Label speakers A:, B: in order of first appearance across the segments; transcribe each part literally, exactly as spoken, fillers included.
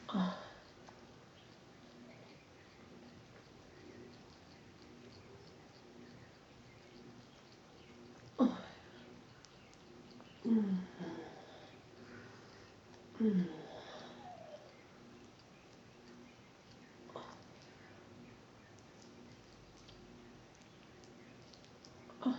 A: Oh, oh, mm, mm, oh,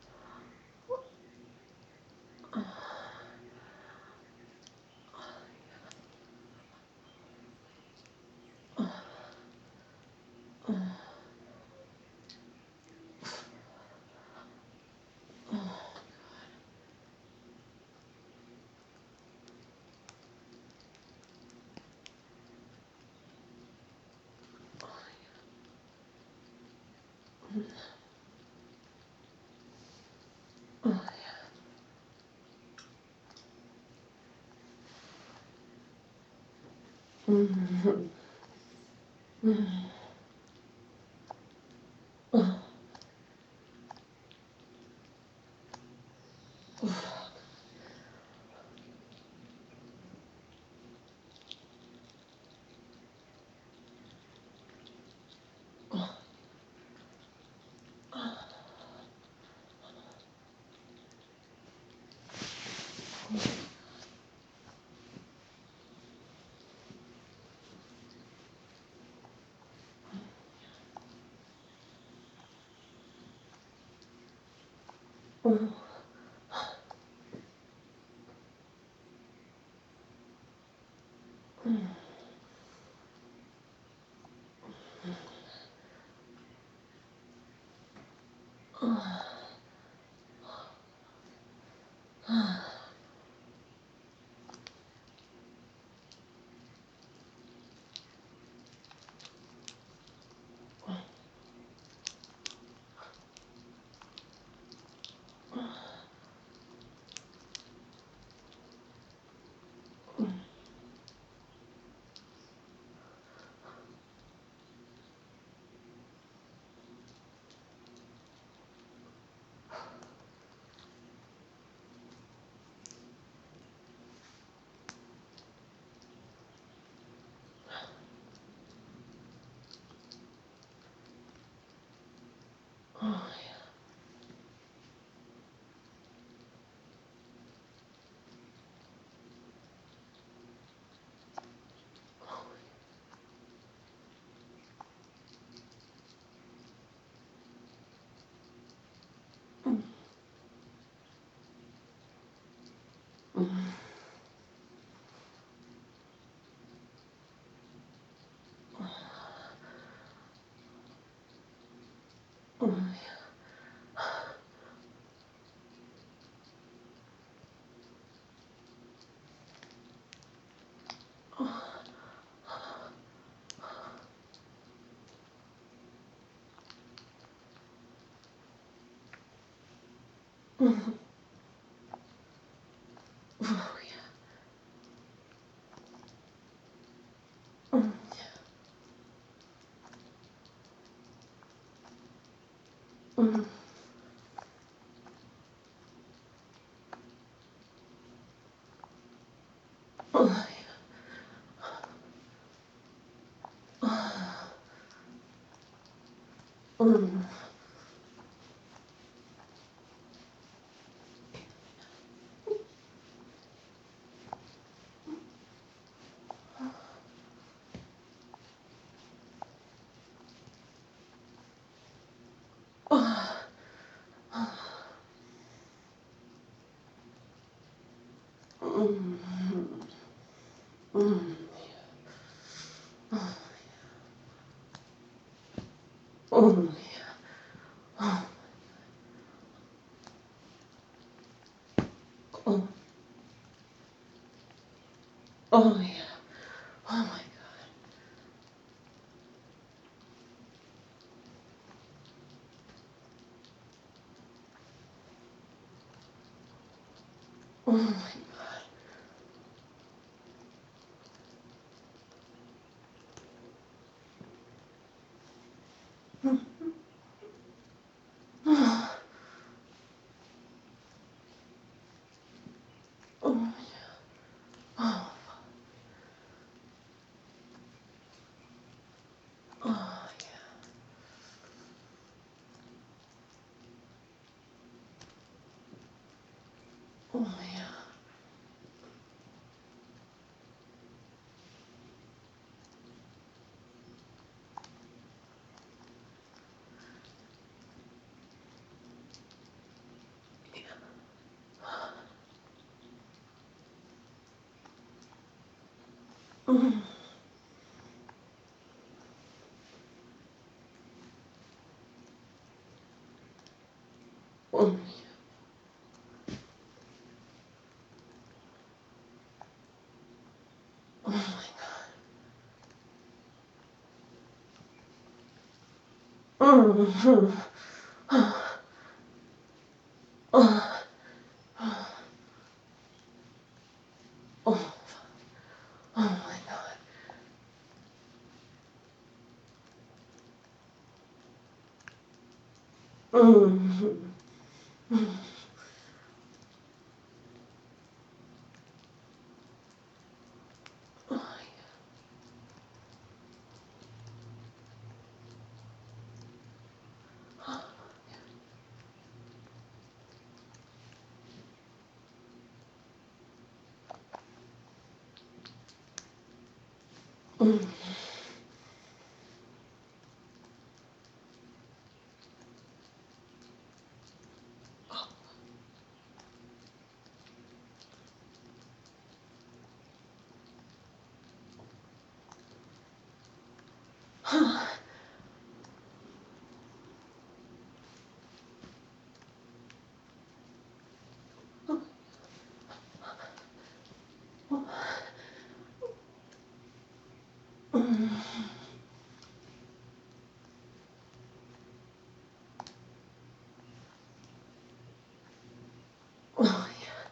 A: oh, mm, mm, oh, oh, oh, mm, oh, mm, mm, oh, mm, oh, mm, mm, oh, oh, oh, yeah. Oh my God. Oh my God. Oh, oh, Oh yeah. Mm. Oh my God. Mm. Oh, oh, oh my God. Mm. Oh, yeah. Mm. Mm. Oh yeah.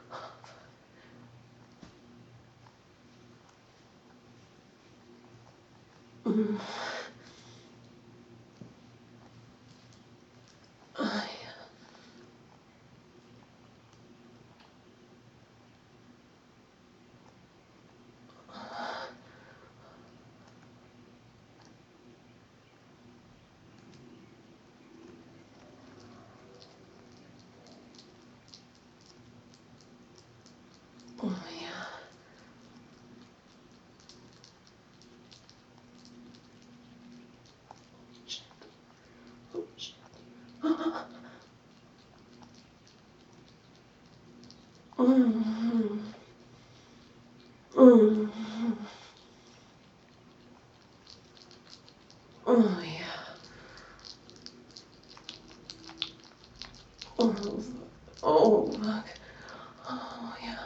A: Mm. Oh yeah. Oh yeah. Oh, shit. Mm. Mm. Oh yeah. Oh, oh, fuck. Oh yeah.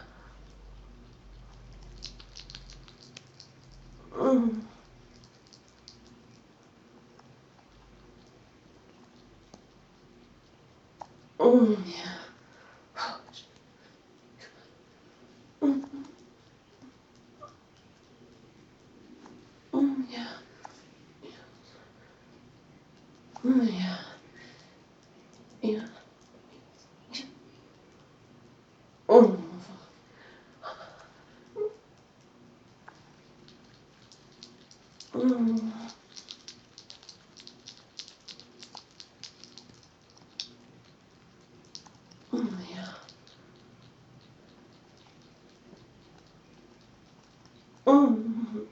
A: Mm. Oh yeah. Oh, shit. Mm. Mm. Yeah. Mm. Yeah. Yeah. Oh, fuck. Mm. Mm. Yeah. Mm.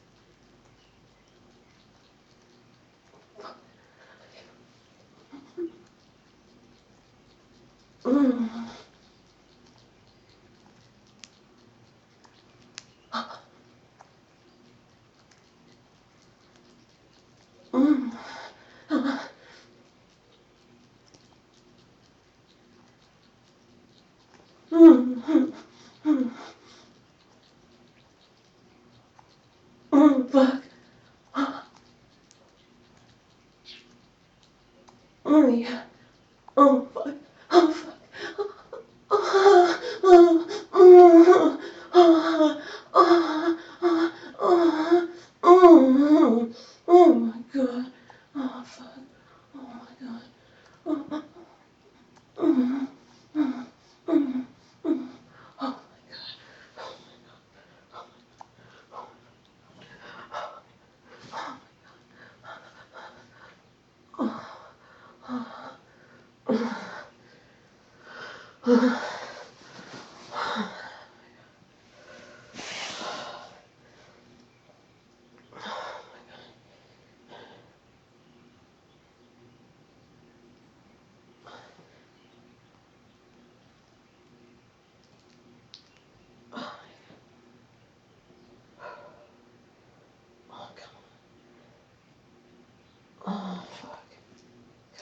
A: Mm. Mm. Mm. Mm. Fuck. Oh yeah. Oh fuck. Oh fuck. Oh, oh, oh, oh, oh, oh, oh, oh my god. Oh fuck. Oh my god. Oh, oh, oh, oh, oh, oh my god.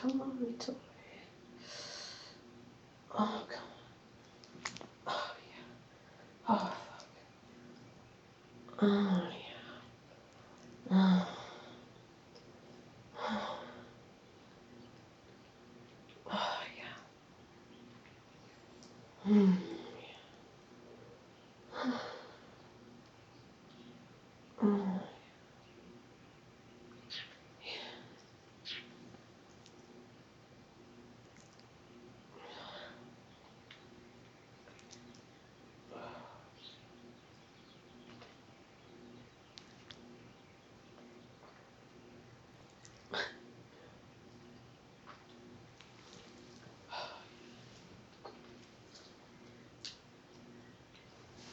A: come on, it's over. Oh, come on. Oh, yeah. Oh, fuck. Oh, yeah.